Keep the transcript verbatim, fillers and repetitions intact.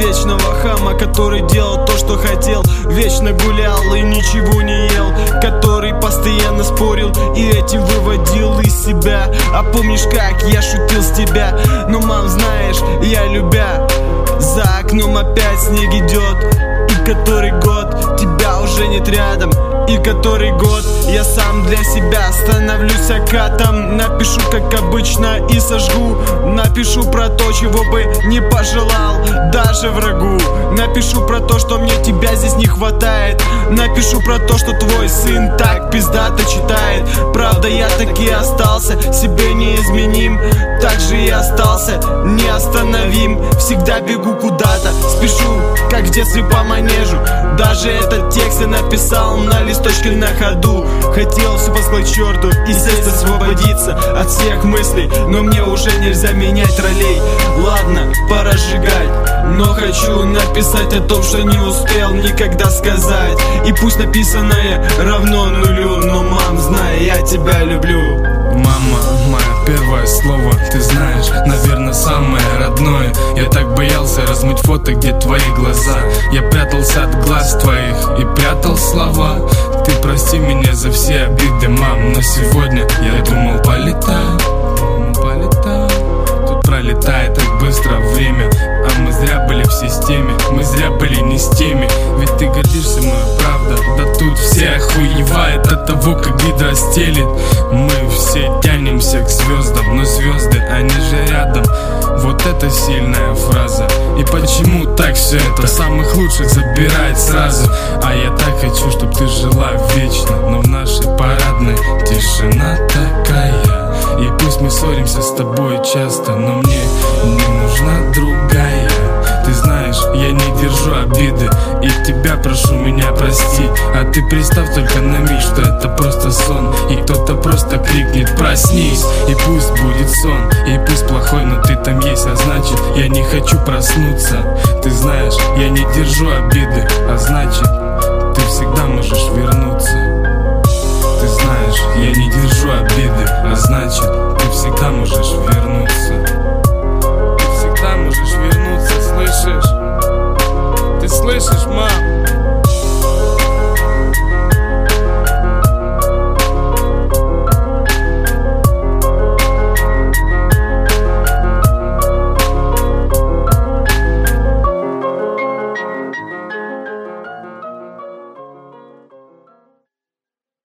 вечного хама, который делал то, что хотел, вечно гулял и ничего не ел, который постоянно спорил и этим выводил из себя. А помнишь, как я шутил с тебя? Но, мам, знаешь, я любя, за окном опять снег идет, и который год тебя уже нет рядом, и который год я сам для себя становлюсь акатом. Напишу, как обычно, и сожгу. Напишу про то, чего бы не пожелал даже врагу. Напишу про то, что мне тебя здесь не хватает. Напишу про то, что твой сын так пиздато читает. Правда, я таки остался себе неизменим, так же и остался неостановим. Всегда бегу куда-то, спешу, как в детстве по манежу. Даже этот текст я написал на листочке на ходу. Хотел все послать к черту и сесть, освободиться от всех мыслей, но мне уже нельзя менять ролей. Ладно, пора сжигать, но хочу написать о том, что не успел никогда сказать. И пусть написанное равно нулю, но, мам, знай, я тебя люблю. Мама, мое первое слово, ты знаешь, наверное, самое родное. Я так боялся размыть фото, где твои глаза. Я прятался от глаз твоих и прятал слова. Ты прости меня за все обиды, мам, но сегодня я думал, полетай, полетай. Тут пролетает так быстро время, а мы зря были в системе, мы зря были не с теми. Ведь ты гордишься мной, правда? Да тут все охуевают от того, как гидра стелит. Мы все тянемся к звездам, но звезды, они же рядом. Вот это сильная фраза. И почему так все это? Самых лучших забирает сразу. А я так хочу, чтоб ты жила вечно, но в нашей парадной тишина такая. И пусть мы ссоримся с тобой часто, но мне не нужна другая. Ты знаешь, я не держу обиды, и тебя прошу меня прости. А ты представь только на миг, что это просто сон, и кто-то просто крикнет: проснись. И пусть будет сон, и пусть плохой, но ты там есть, а значит, я не хочу проснуться. Ты знаешь, я не держу обиды, а значит, ты всегда можешь вернуться. Ты знаешь, я не держу обиды, а значит, ты всегда можешь вернуться.